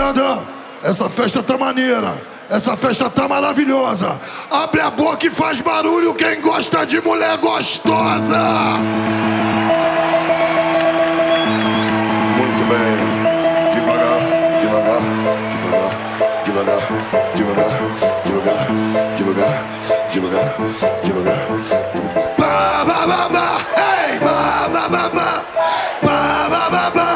Leandrão, essa festa tá maneira, essa festa tá maravilhosa. Abre a boca e faz barulho quem gosta de mulher gostosa. Muito bem. Devagar, devagar, devagar, devagar, devagar, devagar, devagar, devagar, devagar. Ba ba ba ba, hey, ba ba ba ba, ba ba ba ba.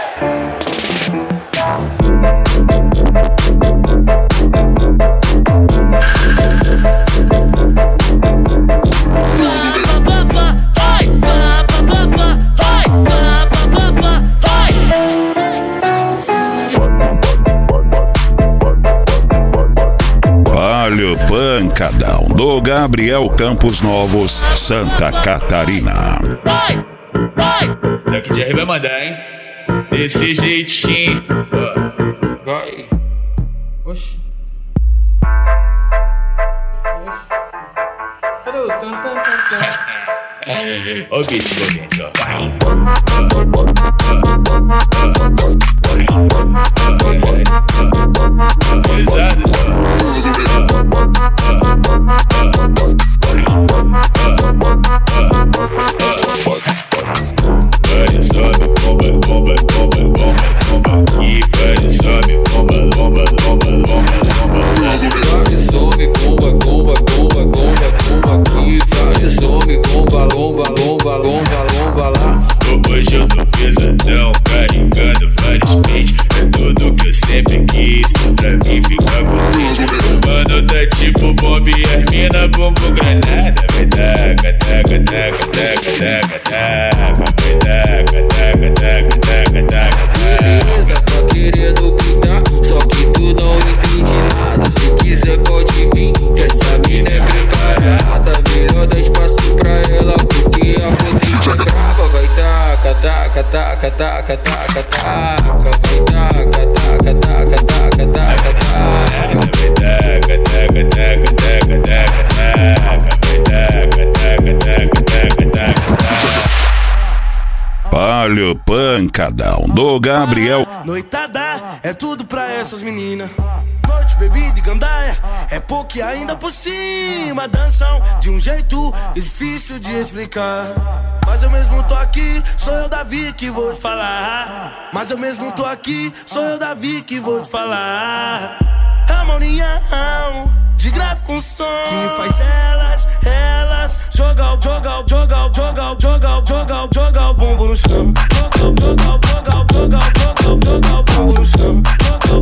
Palio Pancadão do Gabriel Campos Novos, Santa Catarina. Daqui de R vai mandar, hein? Desse jeitinho. Vai. Oxi. Cadê o tan? Ó o beat, gente, ó. Pesado, vai, sobe, bomba, bomba, bomba, bomba, bomba. E vai, sobe, bomba, bomba, bomba, bomba, bomba. Vai, sobe, bomba, bomba, bomba, bomba, bomba. E vai, sobe, bomba, lomba, lomba, lomba, lomba lá. Hoje eu tô pesadão, carregando vários pentes. É tudo que eu sempre quis, pra mim ficar contente. O mano tá tipo bomba e as mina bumbum granada. Vai taca, taca, taca, taca, taca, taca. Vai taca, taca, taca, taca, taca. Beleza, tá querendo pintar, só que tu não entende nada. Se quiser pode vir, essa mina é preparada. Melhor dar espaço pra ela, porque a potência é brava. Vai taca, taca, taca, taca, taca, taca. Vai taca, taca, taca, taca, taca, taca. Vai taca, taca, taca, taca, taca, taca. Vai taca, taca, taca, taca, taca, taca. Palio Pancadão do Gabriel. Noitada é tudo pra essas meninas. Noite, bebida e gandaia é pouco e ainda por cima. Dançam de um jeito difícil de explicar. Mas eu mesmo tô aqui, sou eu, Davi, que vou te falar. Mas eu mesmo tô aqui, sou eu, Davi, que vou te falar. É uma união de grave com som que faz elas jogar o bumbum no chão. Jogar o bumbum no chão. Jogar o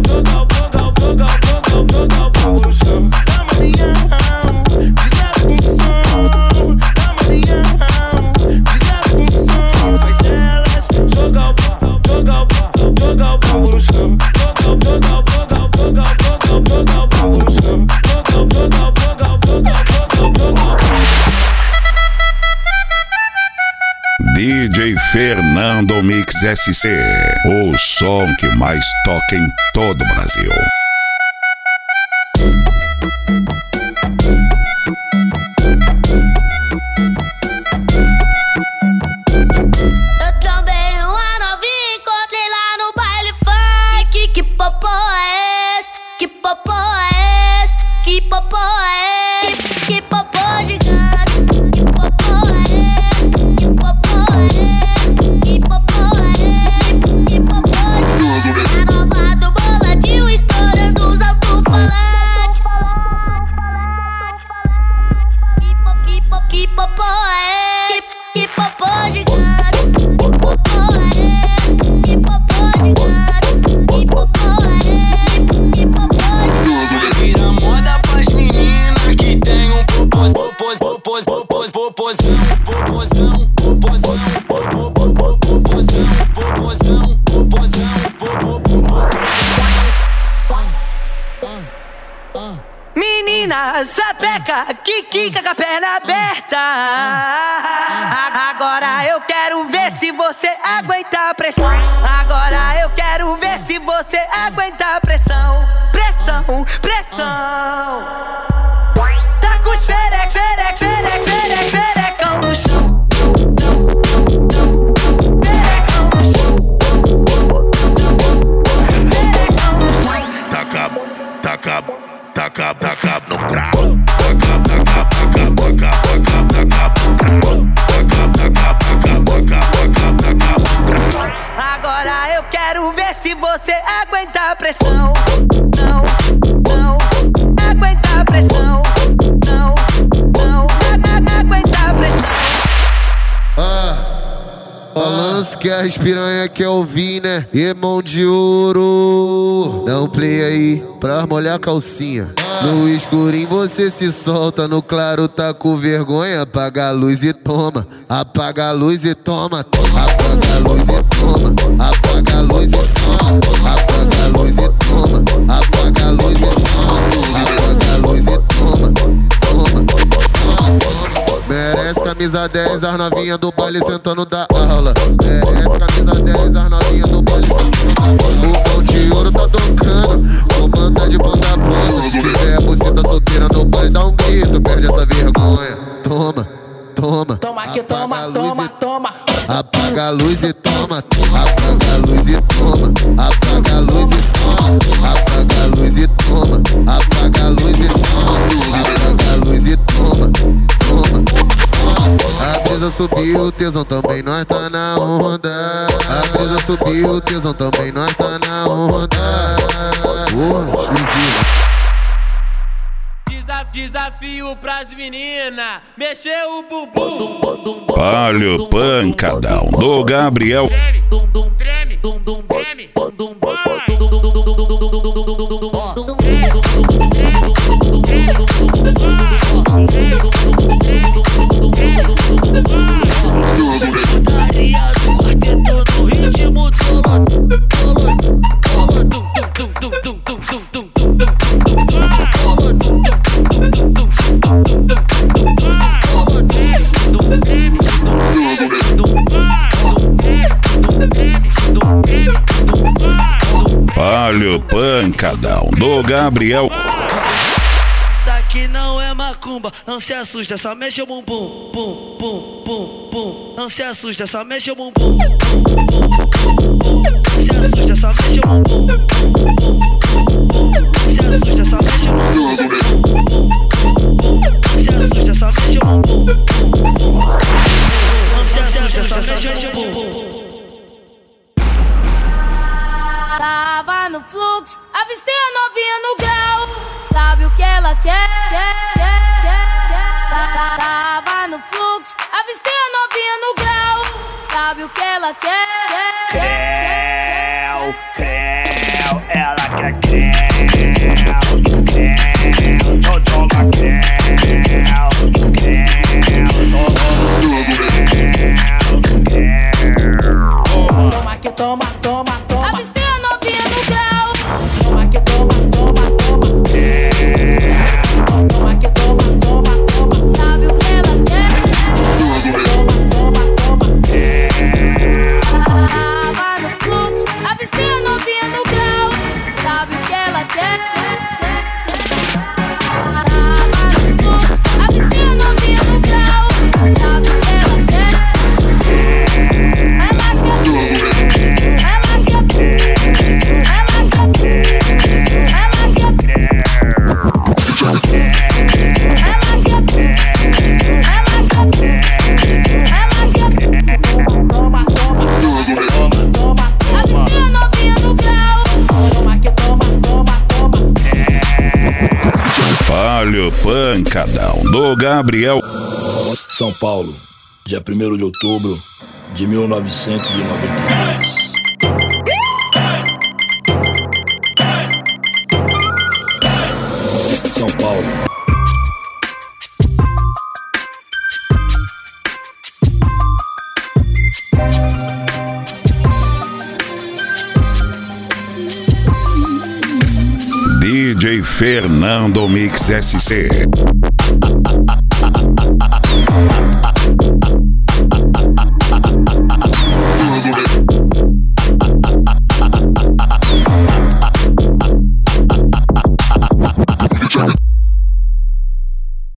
bumbum no chão. É uma união de grave com som. É uma união de grave com som que faz elas jogar o bumbum no chão. Jogar o bumbum no chão. DJ Fernando Mix SC, o som que mais toca em todo o Brasil. Eu também uma novinha encontrei lá no baile funk. Que popô é esse? Que popô é esse? Que popô é esse? Que popô gigante? Que popô é esse? Que popô é esse? Que popô é esse? Que popô gigante? A nova do boladinho estourando os alto-falantes. Que popô é esse? Que popô gigante? Que popô é esse? Que popô gigante? Que popô é esse? Que popô gigante? Vira moda pras meninas que tem um popozão. Menina, sapeca, que quica com a perna aberta. Agora eu quero ver se você aguenta a pressão. Agora eu quero ver se você aguenta a pressão. Pressão, pressão. Tá com xereca, xereca, xereca, xereca, xerecão no chão. Xerecão no chão. Xerecão no balanço que as piranha quer ouvir, né? Irmão de ouro. Dá um play aí pra molhar a calcinha. No escurinho você se solta, no claro tá com vergonha. Apaga a luz e toma, apaga a luz e toma. Apaga a luz e toma, apaga a luz e toma. Apaga a luz e toma, apaga a luz e toma. Apaga a luz e toma, toma. Merece camisa 10, as novinha do baile sentando da aula. Merece camisa 10, as novinha do baile sentando da aula. O pão de ouro tá tocando, comanda de ponta a ponta. Se tiver a buceta solteira no baile, dá um grito, perde essa vergonha. Toma, toma. Toma que toma, toma, toma. Apaga a luz e toma, apaga a luz e toma, apaga a luz e toma, apaga a luz e toma, apaga a luz e toma, apaga a luz e toma, toma. A brisa subiu, o tesão também, nós tá na onda. A brisa subiu, o tesão também, nós tá na onda. Exclusivo. Desafio pras meninas, mexer o bumbum. Palio Pancadão do Gabriel. Treme, treme, putaria do quarteto no ritmo Palio Pancadão do Gabriel. Isso aqui não é macumba, não se assusta, só mexe o bumbum, pum, pum, pum, pum. Não se assusta, só mexe o bumbum, pum, pum, pum. Não se assusta, só mexe o bumbum, pum, pum, pum. Não se assusta, só mexe o bumbum, pum, pum, pum. Não se assusta, só mexe o bumbum, pum, pum, pum. Não se assusta, só mexe o bumbum. Tava no fluxo, avistei a novinha no grau. Sabe o que ela quer? Tava no fluxo, avistei a novinha no grau. Sabe o que ela quer? Creu, ela quer creu, então toma creu, toma que toma, toma, toma. Avistei a novinha no grau. Toma que toma, toma, toma. Toma que toma, toma, toma. Sabe o que ela quer? Toma, toma, toma. Tava no fluxo, avistei a novinha no grau. Sabe o que ela quer? Tava no fluxo, avistei a novinha no grau. Sabe o que ela quer? Palio Pancadão do Gabriel. São Paulo, dia 1º de outubro de 1992. São Paulo. DJ Fernando Mix SC.